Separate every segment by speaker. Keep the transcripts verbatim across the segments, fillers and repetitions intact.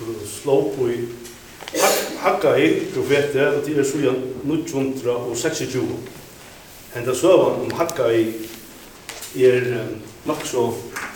Speaker 1: slå på i Haggai profeter, og det er så nio hundra seksogtjúgu. Henda søvan om Haggai er nok så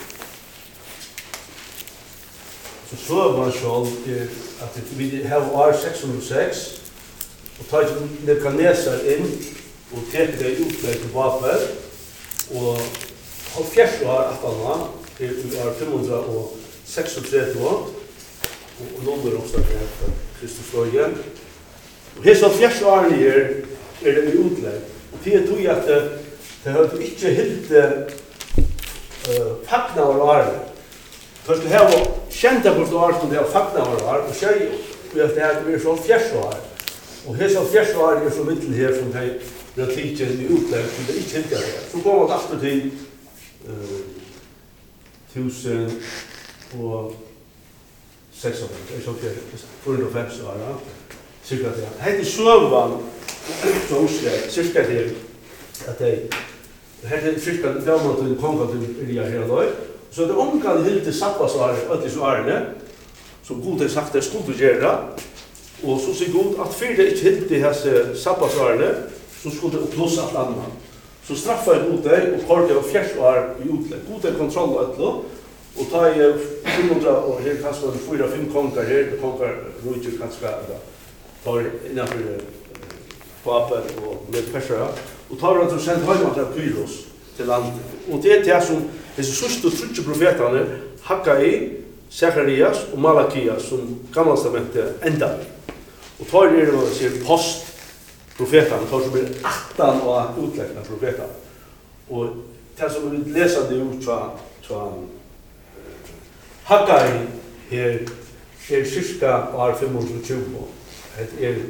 Speaker 1: så søvan sjål er at vi har år seks hundre og seks, og tar Nebukadnesar inn og teker det utlegg til Babel, og halvfjerds år attanna er år fem hundre og seksogtretti år, og nummer også etter Kristus slår igjen. Og hese halvfjerds årene er, er det i utlegg. Og det er tog at det har ikke helt uh, fakna av årene. Det skal ha kjent av år som det har fakna av årene, og skjøy at det er så halvfjerds år. Og hese halvfjerds årene er så mittel her som det er tidsen i utlegg, som det ikke helt er. Så går man alltid til uh, tusen og seks år, det er så fire hundre og femti år, ja. Cirka det. Hette søvan, så husker cirka det, at det hette cirka det var til kongen til Elia her og så det omgang hilde sabbasåret, alle så årene, som God har sagt det skulle gjøre, og så sier God at for det ikke hilde hese sabbasårene, så skulle det pluss alt annet. Så straffa jeg God deg, og kort det var fjers år i utlegg. God er kontroll og etlo, og ta i fem hundre, og her kanskje var det fyra, fem konger her, konger rujtje kanskje, tar innenfor Babel og med Persera, og tar han til å sende høyman til Kyros til landet. Og det er det som disse sørste og trutje profetene, Haggai, Zacharias og Malakias, som gammelstamentet enda. Og tar er det sier post-profetene, tar som blir attan og utleggende profetene. Og det som vi leser det ut fra Haggai her er cirka år fem hundre og tjúgu. Det er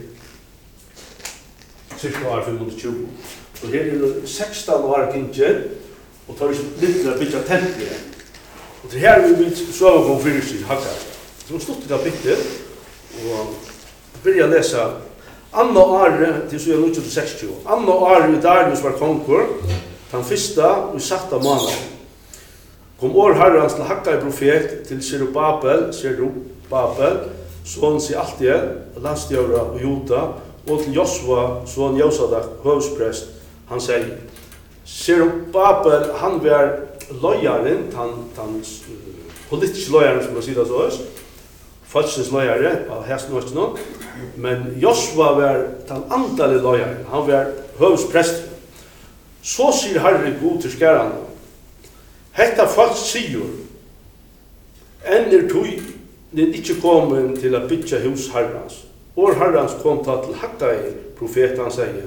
Speaker 1: cirka år fem hundre og tjúgu. Så her er det sekstan år kinkje, og tar vi litt å bytja templet. Og det her er vi så å komme fyrir seg Haggai. Så vi stod til å bytte, og begynner å lese Anna åre til så nio hundre og seksogtjúgu. Anna åre i Darius var konkur, den fyrsta og satta måneden. Kom år herrans til Haggai profet til Zerubabel, Zerubabel, son Sealtiel, landstjóra og Juda, og til Josva, son Josadak, høvsprest, han sier, Zerubabel, han var løyaren, han, han uh, politisk løyaren, som man sier det så, falsens løyare, av hesten og ikke noe, men Josva var den andalige løyaren, han var høvsprest. Så sier Herre God til skærene, hetta folk sier, enn er tog, det er ikke kommet til å bytja hus herrans. Og herrans kom til Haggai, profet, han sier,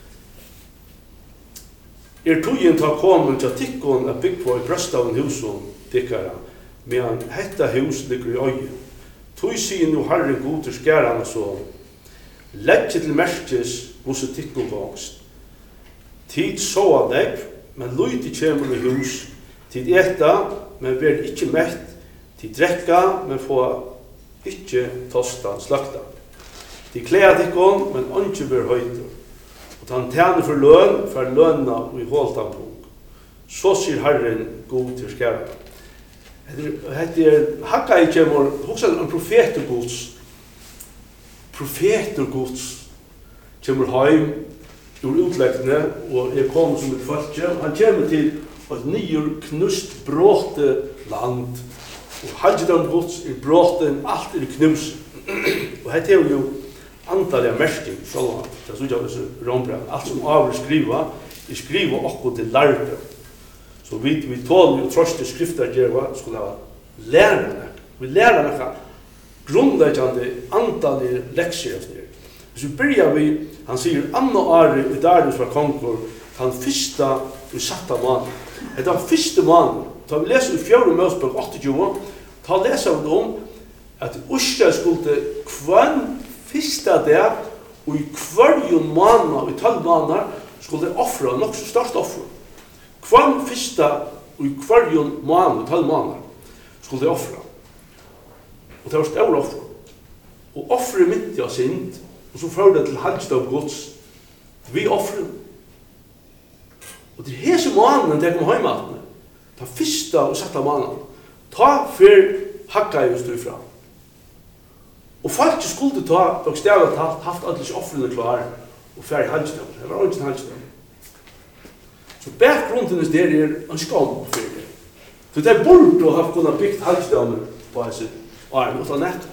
Speaker 1: er togjen til å komme til tikkon å bygge på i brøstaven husen, tikkara, medan hetta hus ligger i øye. Tog sier nu Herre God til skærene så, legg til merkes hos tikkon vokst. Tid så av deg, men løyti kjemur i hus, tid eta, men vær ikkje mett, tid drekka, men få ikkje tosta slakta. Tid klea tikkon, men ikkje vær høyder. Og han tjener for løn, for lønna og i håltampung. Så sier Herren God til skjæra. Hette er Haggai kjemur, hoksa en profetergods, profetergods kjemur heim ur utleggene, og er kommet som et falskje. Han kjemur til et nyer knust bråte land. Og halvdelen gods er bråten, alt er knust. Og hette er jo antallet mersking, sånn at det er sånn at det er rombrev. Alt som av er skriva, er skriva okko til lærde. Så vi, vi tåler jo tross til skrifter gjerne, skulle ha lærerne. Vi lærer noe grunnleggende antallet leksjer av det. Hvis vi begynner vi, han sier, Anna Ari i Darius var konkur, han fyrsta i satta mann. Det er den fyrste mann. Da vi leser i fjord Mosebok åttiotjúgu, da leser vi om at Usja skulle kvann fyrsta der, og i kvarjon mann, og i tolv mannar, skulle offra, nok så størst offra. Kvann fyrsta og i kvarjon mann, og tolv mannar, skulle de offra. Og det var større offra. Og offra mitt av synd, og så fører det til halvstad gods. Vi offrer. Og det er hese mannen der kom heimatene. Ta fyrsta og setta mannen. Ta fyr Haggai og stod fram. Og folk skulle ta, bokstavligt talt, haft alle offrene klar og færre halvstøm. Det var ikke en halvstøm. Så bakgrunden der er en skam for det. Så det er burde å ha kunnet byggt halvstømmen på hans arm utan nett.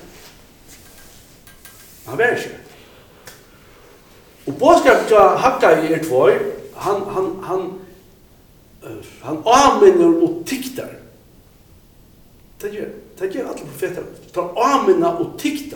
Speaker 1: Han var ikke. Og bådskapet til Hakkai er tvoi, han, han, han, uh, han avminner og tiktar. Det gjør, det gjør alle profeter. Tar avminna og tiktar.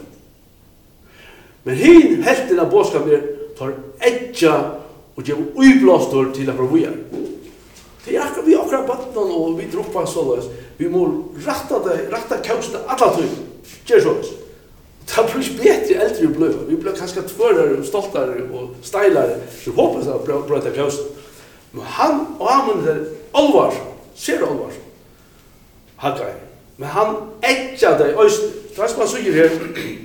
Speaker 1: Men hin helten av bådskapet tar edja og gjør uiblåstor til å prøve. Det er akkurat vi akkurat battene og vi droppa såleis. Vi må ratta det, ratta kausen alla tøy. Gjør såleis. Det blir ikke bedre eldre bløy. Vi blir kanskje tvørere og stoltere og steilere. Så håper jeg at jeg brøt av kausen. Men han og han er alvarsom. Ser du alvarsom? Hakkai. Men han etja deg. Det er som han sier her.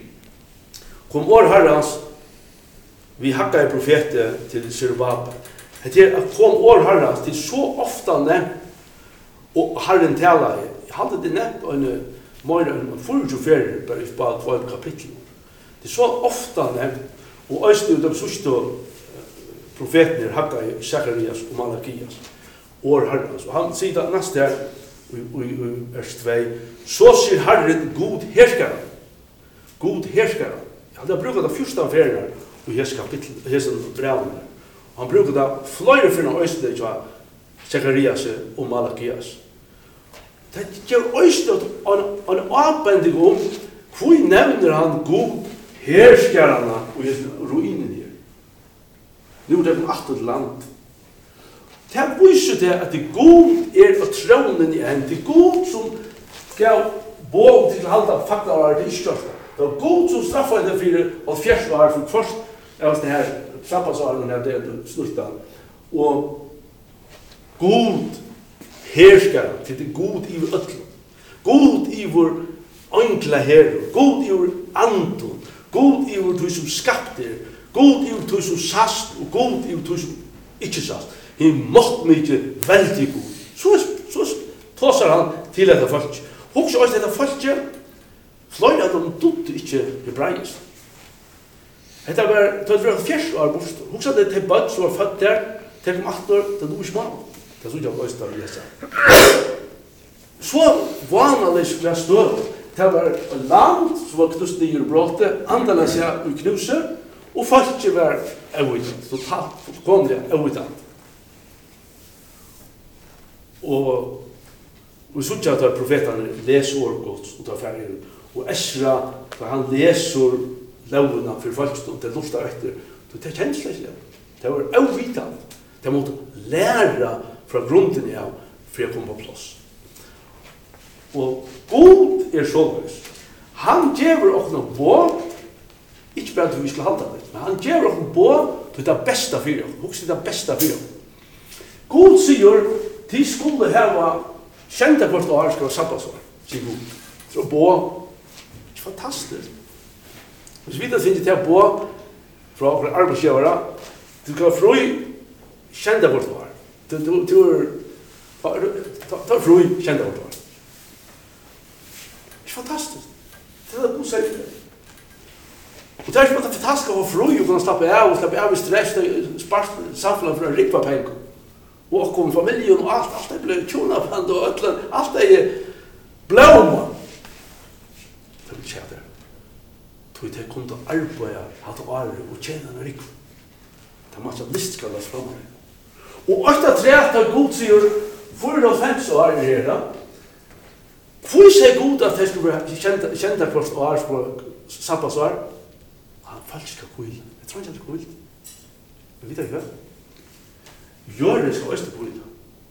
Speaker 1: Kom år herrens vi Hakkai profete til Zerubbabel. Det er at kom år herrens til så ofte nevnt og herren taler. Jeg hadde det nevnt og en mer enn fyrtio ferier bare i bare två kapittel. Det er så ofte nevnt, og øyne de sørste profetene Hakkai, Zacharias og Malakias, år herrens. Og han sier det neste her, i vers två, så sier Herren god herskare. God herskare. Han har brukt det første ferier i hese kapittel, hese brevene. Han bruker det flere for øyne til Zacharias og Malakias. Det gjør øystedet en avbending om hvor nevner han god herskerne og ruinen her. Nå er det en achtet land. Det viser det at det god er av tronen i en. Det god som gav båg til å halde faktarer til Israel. Det var god som straffet det for at fjersvarer for først. Det var det her trappasaren her, det er snurtan. Og god herskare til det god i vår øtlen. God i vår ankla herre. God i vår anton. God i vår tog som skapte. God i vår tog som sast. Og god i vår tog som ikke sast. He måtte mykje veldig god. Så, så tåsar han til dette folk. Hoks også dette folk. Fløyre at de dødde ikke hebraisk. Dette var, det var fjers år bort. Hoks at det er bøtt som var født der. Til kom acht år, det er noe smal. Det er så ikke løst av å lese. Så vanlig skulle jeg stå. Det var land som var knust nye bråte, andene seg i knuse, og folk var øyvitant, totalt fullkomlig øyvitant. Og vi så ikke at profetene leser årgods og tar ferdig. Og Esra, da han leser lovene for folk som det lustet etter, det kjennes ikke. Det var øyvitant. Det måtte lære fra grunden av for å komme på plass. Og god er sånn. Han gjør oss noe på, ikke bare til vi skal halde det, men han gjør oss noe på til det beste for oss. Husk det beste for oss. God sier, de skulle hava kjente hvert år skal være sabbatsår, sier god. Så på, det er fantastisk. Hvis vi da finner til å på fra arbeidsgjøvere, du skal fru kjente hvert år. Du du du tar fru kända vart var. Det är fantastiskt. Det är god sätt. Och det är bara fantastiskt att fru och kunna slappa av och slappa av i stress och spara samfällan för att rikva pengar. Och kom familjen och allt allt det blev tjona band och ötlen allt det är blomma. Det vill säga det. Tog det kom att arbeta att arbeta och tjäna en rikva. Det måste visst ska läs fram. Og åtta træt av god sier fyra og fem så er det her da. Hvor sier god at det skulle være kjent av først og er på sabbatsår? Han falsk av kvil. Jeg tror ikke det er kvil. Men vet du ikke? Gjør det skal også kvil.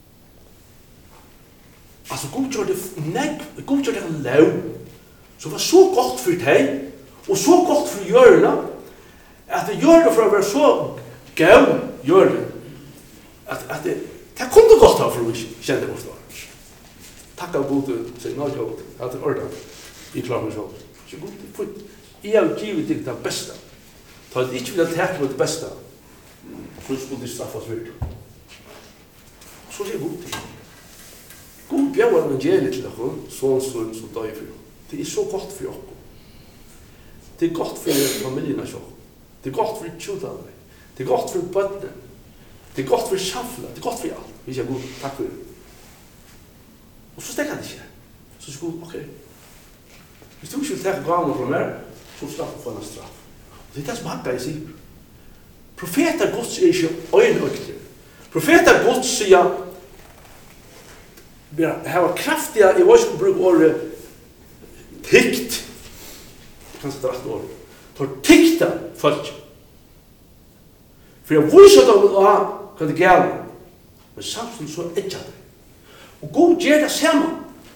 Speaker 1: Altså god gjør det negg, god gjør det lav, som var så godt for deg, og så godt for hjørna, at det gjør det for å være så gav, gjør det. At, at det, det kunne godt ha for å kjenne det godt. Takk av god, sier nå god, at det er ordet i klar meg selv. Så god, for jeg har givet deg det beste. Ta det ikke vil jeg takke med det beste, så skulle det straffes vidt. Så sier god til. God bjør evangeliet til dere, sånn som som døy for dere. Det er så godt for dere. Det är gott för familjerna så. Det är gott för tjudarna. Det är gott för bötnen. Det är gott för samfunnet. Det är gott för allt. Vi säger god, tack för det. Och så stäcker han inte. Så säger god, okej. Hvis du ikke vil ta gaven fra meg, så slapp du få en straff. Og det er det som Haggai sier. Profeter Guds er ikke øynøkter. Profeter Guds sier, jeg har kraftige, jeg var ikke å bruke året, tikt. Kanskje det er rett året. For tikta folk. For jeg viser dem hva det er galt. Men samtidig så er det ikke det. Og God gjør det sammen.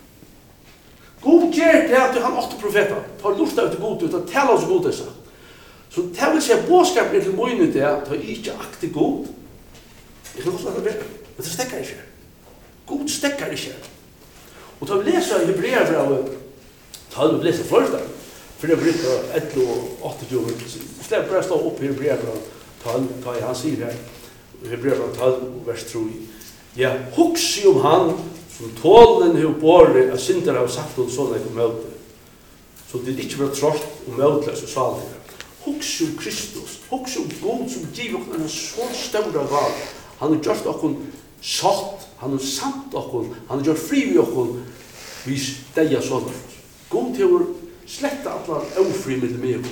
Speaker 1: God gjør det at han åtte profeter. Ta lufta ut til god ut og tala oss god det sagt. Så det vil si at bådskapen til møyne det at han ikke akter god. Jeg kan også lade det. Men det stekker ikke. God stekker ikke. Og ta vi leser i Hebreerbrevet, ta vi leser første. For det blir ett og åttiofyra. Släpp bara stå upp i Hebreerbrevet tolv, ta i han sier her. Hebreerbrevet tolv, vers tre. Ja, huksi om han som tålen hur båret av synder har sagt om sånne ikke møte. Så det er ikke bare trått og møteløs og salige. Huksi om Kristus, huksi om God som giver oss en så større valg. Han har gjort oss satt, han har samt oss, han har gjort fri ved oss, vi steger sånne. God til å slette alle ofri med meg.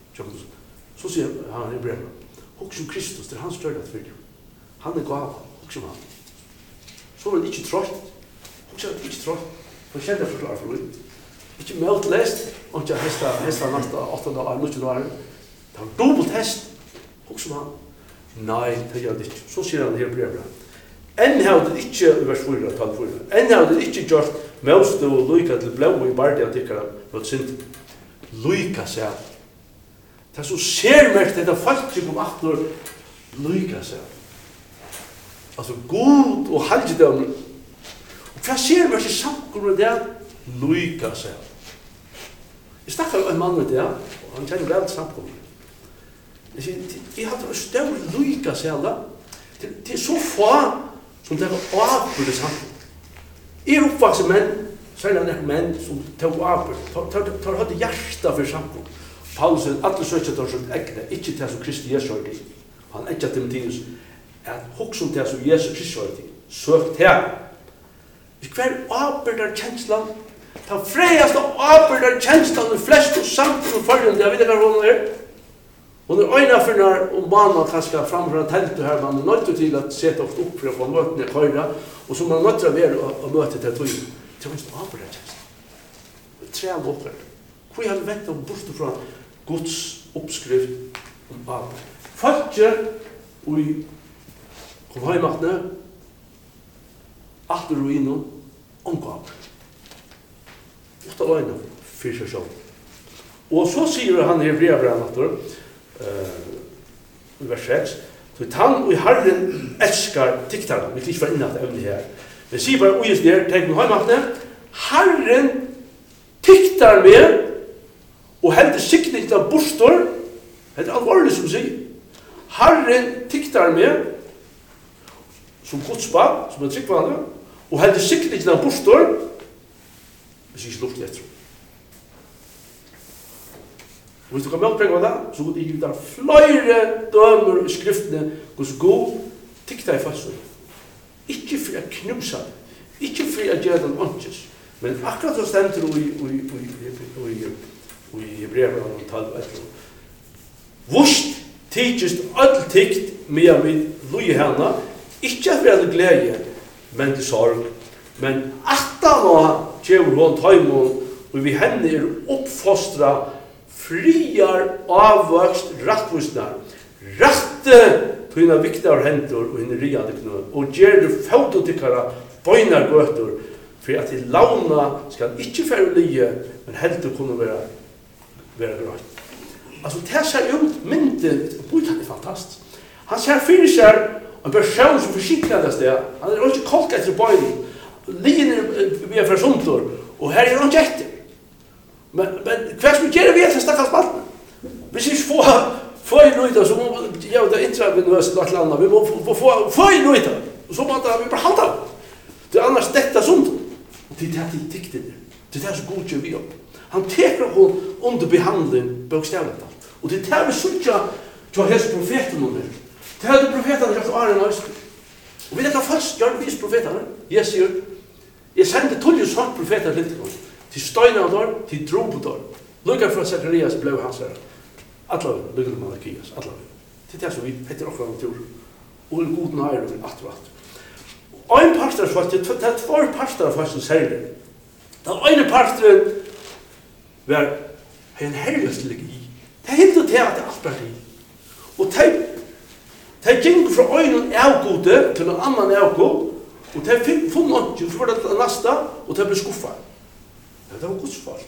Speaker 1: Så sier han i brevet, huksi om Kristus, det er hans større for det. Han er gav, huksi om han. Så var det ikke trått. Huksi om det ikke trått. For jeg kjenner forklare for meg. Ikke møtelest, og ikke hesta, hesta nasta åttende år, nutjende år. Det var dobbelt hest. Huksi om han. Nei, det gjør det ikke. Så sier han her i brevet. Enn har det ikke, i vers fire, tall fire, enn har det ikke gjort møste og lyka til blå i bardi av tikkara mot synd. Lyka seg. Det er så sermerkt, det er faktisk om aktor lyka seg. Altså god og halvdom. Og hva ser vi ikke samkommer med det? Lyka seg. Jeg snakker jo en mann med det, og han kjenner vel samkommer. Jeg sier, jeg hadde en større lyka seg da. Det er så få som det er avbyrde samkommer. Jeg er oppvakset menn, særlig han er menn som tar avbyrde, tar hatt hjärsta for samkommer. Paulus sier, alle søkjer tar som egne, ikke til som Kristi Jesus har det. Han etter Timotheus, at hokk som til som Jesus Kristi har det. Søk til. Hver avbyrdar kjenslan, ta freiaste avbyrdar kjenslan i flest og samfunn forhånd, jeg vet ikke hva hun er. Hun er øyna for når om mannen kanskje framfor en telt her, man er nødt til å sette opp opp for å få møtene køyre, og så man er nødt til å være og møte til tog. Det var en avbyrdar kjenslan. Tre av åker. Hvor har vi vett om bort fra Guds oppskrift om arbeid? Folket og i kom heimaktene, alt er ruinen, omgav. Åtta øyne, fyrir seg sjål. Og så sier han her brevbrevet, i vers seks, så han og Herren elskar tiktaren, vi kan ikke være inne at evne her. Men sier bare ui der, tenk med heimaktene, Herren tiktar med, og heldur sikning til bostor, det er alvorlig som sier. Herren tiktar med, som godsbarn, som er tryggvannet, og heldur sikning til bostor, hvis ikke luft etter. Og hvis du kan møtprenge av det, så går det ikke der flere dømer i skriftene hos god tiktar i fast. Ikke for å knuse det, ikke for å gjøre den åndsjes, men akkurat så stender det i Hebreerbrevet om tolv og elleve. Vurst tidsest all tikt med å løye henne, ikke for å glede, men til sorg. Men attan og kjøver hun tøymon, og vi henne er oppfostra friar avvøkst rattvusnar. Ratte tøyna viktar hentor og henne riade knøy, og gjør du fototikkara bøynar gøtur, for at til launa skal ikke fære lije, men heldur kunne være, være grønt. Altså, det ser ut, mynden, bøytan er fantastisk. Han ser fyrir seg en person som forsikrer det sted, han er ikke kolk etter bøyning, lijen er vi er fra sundur, og her er han ikke etter. Men, men hva skal vi gjøre vi etter stakkars mannen? Hvis vi får få i nøyda, så må vi gjøre det inntrykk ved nøyest et eller annet, vi må få i nøyda, og så må vi bare halda det. Det er annars dette sundur. Og det er det tiktet der. Det er det som god gjør vi opp. Han teker hon under behandling bokstavligt alt. Og det er vi sutja til hese profeten om det. Det er det profetene gjort Arne Nøysten. Og vi lekker først gjør det vis profetene. Jeg sier, jeg sendte tolv sånt profeter til Lintikon. Til Støynador, til Drobodor. Lukka fra Zacharias ble hans her. Alla vi, lukka fra Malakias, alla vi. Det er det som vi heter okra natur. Og en god nær og en atro atro. Og en pastor faktisk, det er tvær pastorer faktisk særlig. Den ene pastoren var en herligstilig i. Det er helt og til at det alt bare i. Og de, de gikk fra øynene avgode til en annen avgod, og de fikk funnet ikke, så var det neste, og de ble skuffet. Ja, det var Guds folk.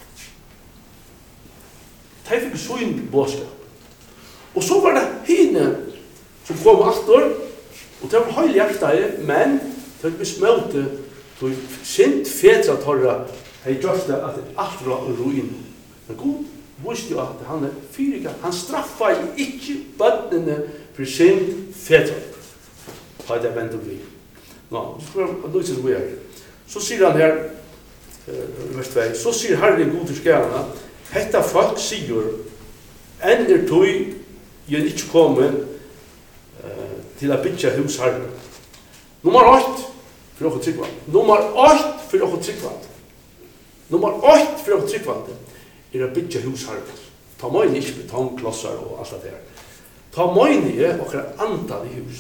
Speaker 1: De fikk sånn bådskap. Og så var det henne som kom etter, og det var høylig hjertet, men det var smøte, det var sint fedre torra, jeg gjør det at alt var ruin. Men Gud visste jo at han er fyriga, han straffa ikke bøttene for sint fedre. Da er det vendt vi. Nå, så skal jeg løse det vi er. Så sier han her, vers två, så sier Herren Gud til skjærene, hetta folk sier, enn er tog jeg ikke kommet uh, til å bytja hus Herren. Nummer åtte, for dere tryggvand. Nummer åtte, for dere tryggvand. Nummer åtte, for dere tryggvand, er å bytja hus Herren. Ta møyne ikke betongklosser og alt det der. Ta møyne er okra antal i hus.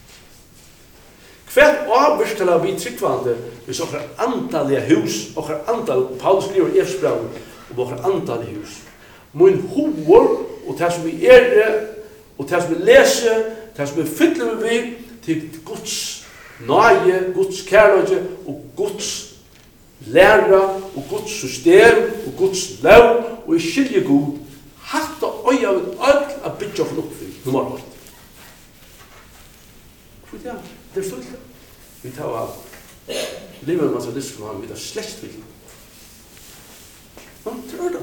Speaker 1: Hvert avvirkelig av vi tryggvande, hvis okra antal i hus, okra antal, Paulus skriver i Efsbraun, og okra antal i hus. Min hovor, og det som vi er, og det som vi leser, det som vi fyller med vi, til Guds nøye, Guds kærløyde, og Guds læra, og Guds system, og Guds lov, og i skilje god, hatt og øye av et øyne av bytja for oppfyll, nummer åtte. Hvor er det? Det er stort. Vi tar av livet med materialismen, vi tar slett vil. Nå, det er det.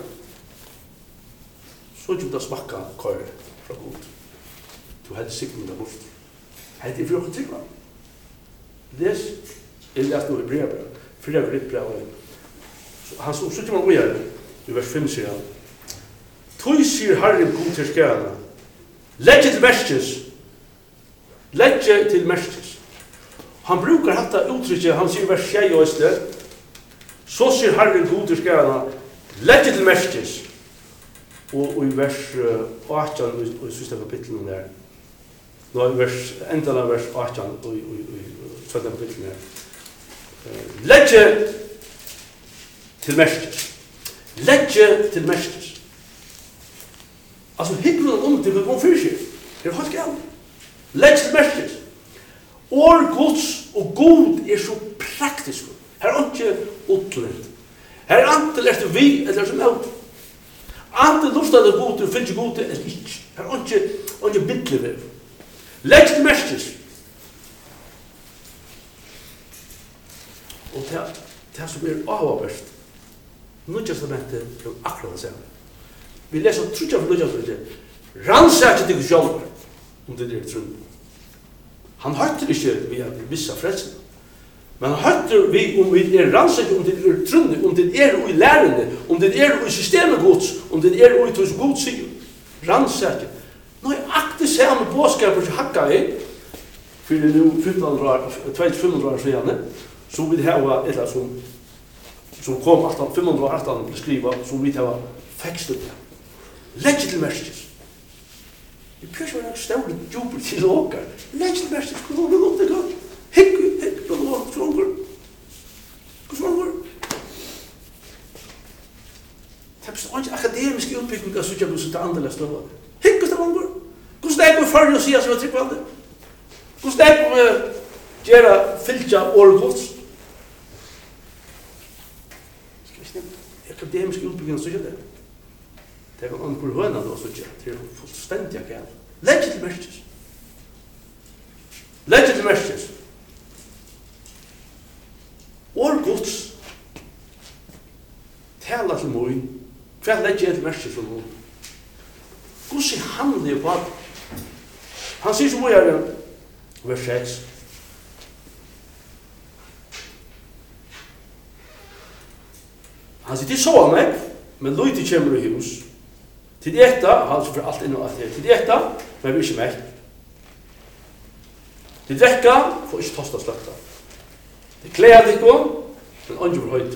Speaker 1: Så ikke du da smakka køyre fra god. Du hadde sikten der bort. Hadde jeg for åkken tryggva. Les, jeg leste noe i brevbrev. Fyra av ritt brev. Han så ikke man gjør i vers fem sier han. Tøy sier Herren god til skjærene. Legg til merskes. Legg til merskes. Han brukar hatta uttrykket, han sier vers tjei og sted. Så sier Herren god til skjærene. Legg til merskes. Og i vers åttan, og i siste kapitlen der, nå i vers, enda av vers åttan, og i tredje kapitlen der, legge til merskes. Legge til merskes. Altså, hyggelen om til å komme fyrir seg. Det er helt galt. Legge til merskes. År Guds og god er så praktisk. Her er ikke utlent. Her er antil er vi, eller som er Ante lust at det gode, finnes ikke gode, eller ikke. Her er ikke, ikke bittlig ved. Legg til merskes. Og det, det som er avhåverst, Nødjastamentet er akkurat det samme. Vi leser trutja for Nødjastamentet. Rannsækje til sjálvar, om det er trunn. Han høytter ikke vi har vissa frelsen. Men han høytter vi om vi er rannsækje, om det er trunn, om det er i lærende, om det er i systemet gods, om det er i tog god sier. Rannsækje. Nå er aktig samme bådskaper som hakka i, for det er nå femten hundre år siden, så vi har et eller som, som kom fem hundre og atten ble skrivet, som vi har fekst upp. Legg til merskes. Vi prøver ikke å være større jubel til åker. Legg til merskes, hvor er det godt det godt? Hikk, hikk, hva er det svanger? Hva svanger? Det er ikke akademisk utbygging av sutja hos det andre støvende. Hikk, hva svanger? Hvordan er det for å si at vi har tryggvande? Hvordan er det å gjøre fylkja årgods? Akademisk utbygging av sutja det. Det er en hvor høyna da sutja. Det er fullstendig akkurat. Legg til merskes. Legg til merskes. Årgods tala til møy. Hva legg jeg til merskes for møy? Hvordan sier han det på at han sier som møy er vers seks. Han sier, de så meg, men lite kommer i hus. Til etta, han for alt inn og alt her. Til etta, men vi er ikke mett. Til drekka, får ikke tosta sløkta. Til kleda dikko, men andre for høyt.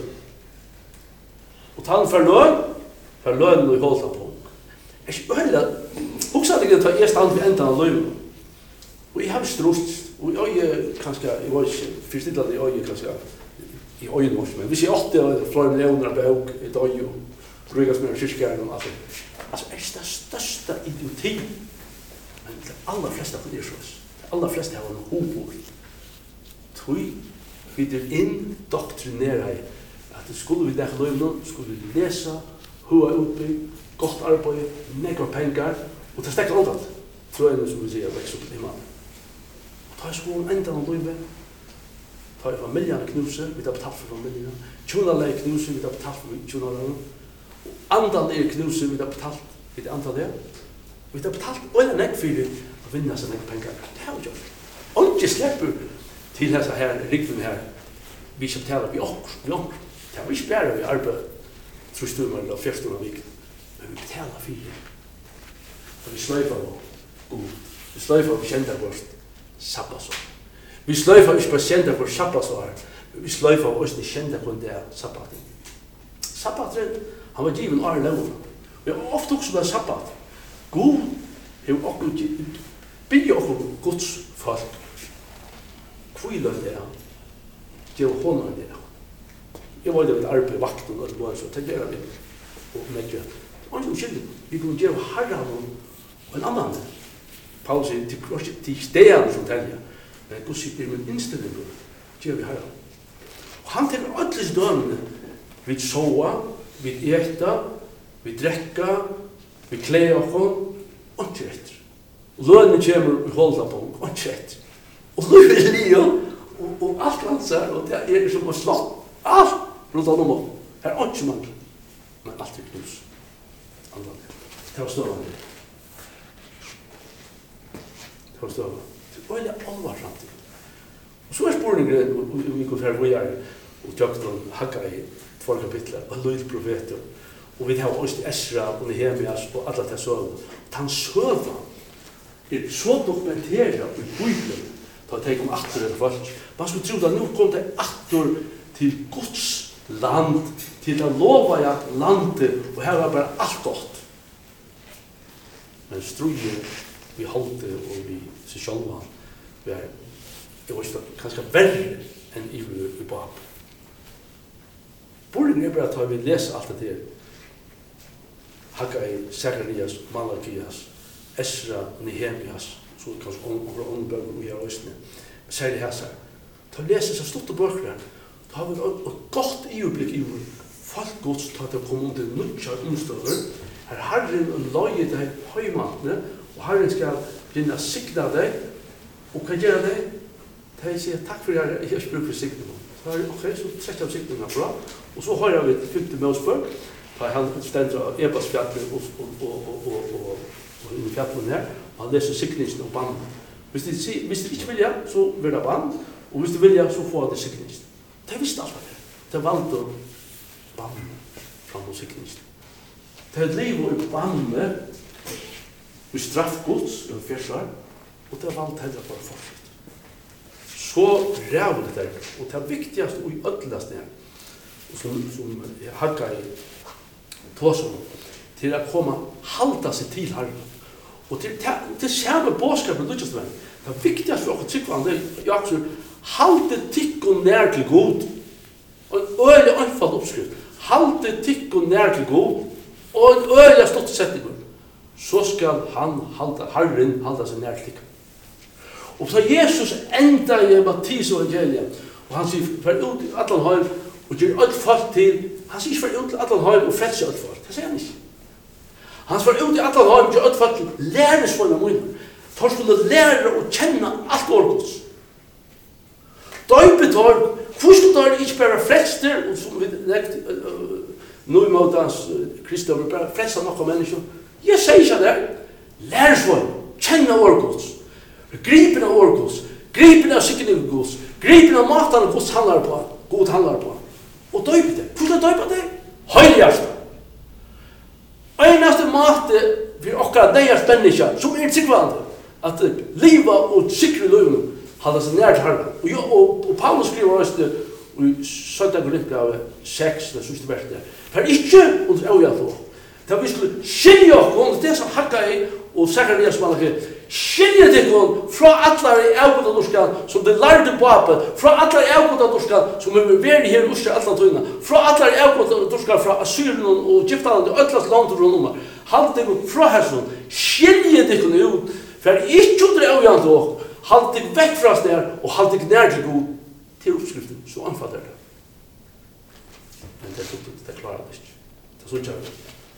Speaker 1: Og tann for løn, for løn og holdt på. Jeg er ikke øyla, hoksa at jeg tar jeg stand ved enda av løyven. Og jeg har strust, og jeg er kanskje, jeg var ikke, fyrst ikke at jeg er kanskje, i øyen vårt, men hvis jeg åtte og flere millioner av bøk, i døy og brukas med kyrkjæren og alt det. Altså, er det største idioti, men de aller fleste på det er sånn. De aller fleste har en hovor. Tøy, vi er indoktrinere i at skulle vi dekka løyven, skulle vi lese, hoa utbygg, godt arbeid, nekker penger, og det stekker alt alt. Frøyene, som vi sier, vekst opp i himmelen. Og ta i skolen enda av løyven, ta i familiene knuse, vi tar betalt for familiene. Tjonalei knuse, vi tar betalt for tjonalei. Og andan er knuse, vi tar betalt, vi tar antal det. Vi tar betalt, og en nekk fyrir, å vinna seg nekk penger. Det har vi gjort. Og ikke slipper til hessa her, rikven her, vi skal betala vi okkur, vi okkur. Det har vi ikke bare vi arbeid, trustumar eller fjerstumar vik, men vi betaler fyrir. Og vi sløyfer og vi sløyfer og vi kjender vårt sabbatsår. Vi sløyfer ikke bare kjender vårt sabbatsår, men vi sløyfer og vi kjender på det sabbaten. Sabbaten, han var given åren levn. Vi har ofte også det sabbat. God har okkur bygge okkur Guds folk. Kvile det er, det er hånden det er. Jeg var det ved arbeid, vakten og noe, så det gjør vi og medgjør. Det var ikke uskyldig. Vi kunne gjøre herren og en annan. Paulus sier, til stedene som teljer, men Gud sier, med innstilling, gjør vi herren. Og han tenker ødelig dømene. Vi såa, vi eta, vi drekka, vi klei okkur, og ikke etter. Lønnen kommer i holda på, og ikke etter. Og nå er det lige, og alt lanser, og det er som å slå. Alt! Rundt om om. Her er ikke mangel. Men alt er knus. Det var stående. Det var stående. Det var veldig alvar samtidig. Og så er spurningen, og vi går her hvor jeg er, og tjøkt noen hakka i två kapitler, og løyd profeter. Og vi har også Esra, og Nehemias, og alle de søvn. Den søvn er så dokumenteret i Bibelen, da jeg kom atter etter folk. Man skulle tro at nå kom det atter til Guds land, til å lova ja landet, og her var bare alt godt. Men strøye vi holdt og vi seg sjølva, vi er, det var ikke kanskje verre enn i Bab. Borden er bare at vi leser alt det der. Haggai, Zacharias, Malakias, Esra, Nehemias, så kanskje over åndbøker og gjør østene. Særlig her seg. Ta lese seg stort og bøker her. Ta har vi et godt ioblikk i folk gods til at det kommer til nødja omstøver. Her Herren og løye deg høymantene, og Herren skal begynne å sikne deg. Og hva gjør deg? De sier takk for jeg har ikke bruk for sikning. Så er det ok, så trekker jeg sikningen bra. Og så har jeg et fylgte med oss bør. Da han stender av Ebasfjallet og, og, og, og, og, og, og inn i fjallet her. Og han leser sikningen og bann. Hvis de, hvis de ikke vilja, så vil det bann. Og hvis de vilja, så får de sikningen. De visste alt det. De valgte bann fra noen sikningen. De lever i banne med straffgods og fjersvar. Og de valgte heller bare fortsatt. Så ræver det der. Og det viktigaste og i ødelaste her, som, som Haggai tåser til å komme halda seg til Herren. Og til, til, til samme bådskapen lykkes det. Det viktigaste for å trykke det er også halde tikkum nær til god. Og en øyelig anfall oppskrift. Halde tikkum nær til god. Og en øyelig stått setning. Så skal han halda, Herren halda seg nær til tikkum. Og så Jesus enda i Mattis evangeliet, og han sier, fer ut i allan heim, og gjør alt folk til, han sier, fer ut i allan heim, og frelse alt folk. Det sier han ikke. Han fer ut i allan heim, og gjør alt folk til, læresvånda munner. For skulle lære å kjenne alt årgods. Døypetor, hvor skulle det ikke bare frelster, og som vi nekt, nå i måtans Kristoffer, bare frelser nokka mennesker. Jeg sier ikke det. Læresvånda, kjenne årgods. Gripen av årgods, gripen av sikkerhet gods, gripen av maten gods handlar på, god handlar på. Og døype det. Hvordan døype det? Høyhjertet.
Speaker 2: einaste måte for okkara neiast menneska, som er tryggvande, at liva og sikre løyvene halda seg nær til Herren. Og, jo, og, og Paulus skriver også i Søndag Korinthbrevet seks, det siste verset der. For ikke under øyalt også. Da vi skulle skilje oss, det som Hakkai og Zacharias Malachi, skilje deg fra atler i avgodadorskan som det lærde på appen, fra atler i avgodadorskan som er vært her i Oslo atler tøyna, fra atler i avgodadorskan fra Assyrien og Egyptaland og øtlas landet rundt om. Halt deg fra hessen, skilje deg ut, for ikke under øyalt også, halt deg vekk fra sted og halt deg nær til god til oppskriften, så anfatter det. Men det er tog det klarer det ikke. Det er så kjærlig.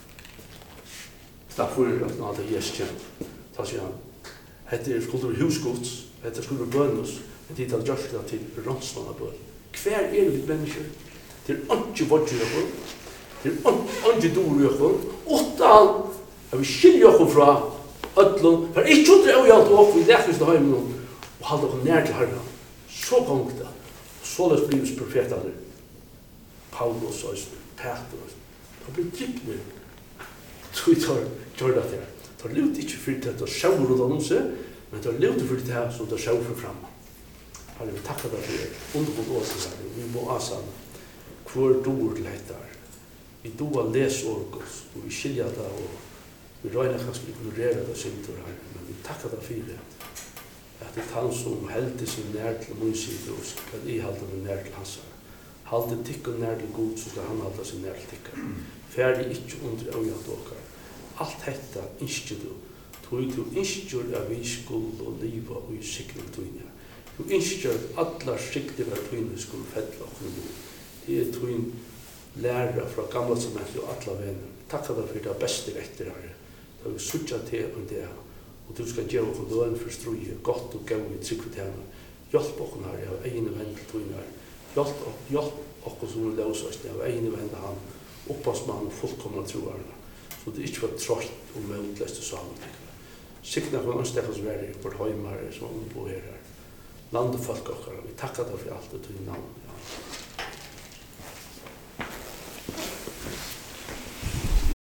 Speaker 2: Snakk for at nå hadde jeg kjent. Da sier han, hette er skulder husgods, hette er skulder bønus, men de tar gjørst det til rånsmann av bøn. Hver er vi mennesker? Det er ikke vodger av bøn. Det er ikke dår av bøn. Åttan har vi skilje oss fra ødlån, for ikke under øyalt og vi lekkes til heimen og halde oss nær til Herren. Så gongt det. Så løs blivs profetene. Paulus og Petrus. Da blir tryggner. Så vi tar gjør det her. Det er levd ikke for det å sjøve råd av noe, men det er levd for det her som det er sjøve for fremme. Herre, vi takker deg for undergått åsens her. Vi må asane hvor dår til dette her. Vi doer les orkos, og vi skiljer det, og vi røyner kanskje ignorere det synder her, men vi takker deg for det. At det er han som heldig sin nær til munnside, og skal i halde den nær til hans her. Halde tikkun nær til god, så skal han halde sin nær til tikkun. Færdig ikke under øyant åkar. Alt dette innskjer du. Tog du innskjer av vi skuld og liva og i sikring tøyne. Du innskjer at alle sikliga tøyne skulle fedle og kunne. Det er tøyne lærer fra gamla sammenhet og alle venner. Takk deg for det beste etter her. Da vi sutja til om det. Og du skal gjøre oss løn for strøye, godt og gau i trygg for tjene. Hjelp oss her, jeg har egen venn til tøyne her. Hjelp oss som løs oss, jeg har egen venn til han. Opphavsmann og fullkomna troarna. Så det ikke var trått og møtlest og samen. Sikna for anstekkes verre for heimare som er ombå her. Landet folk okkar, vi takkar deg for alt og til navn.